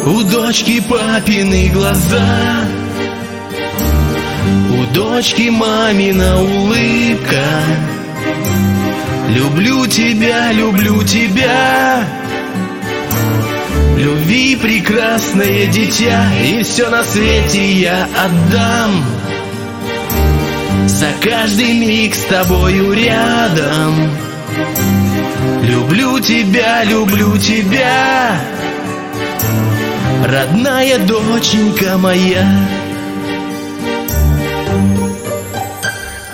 У дочки папины глаза, у дочки мамина улыбка. Люблю тебя, люблю тебя. Любви прекрасное дитя, и все на свете я отдам за каждый миг с тобою рядом. Люблю тебя, родная доченька моя.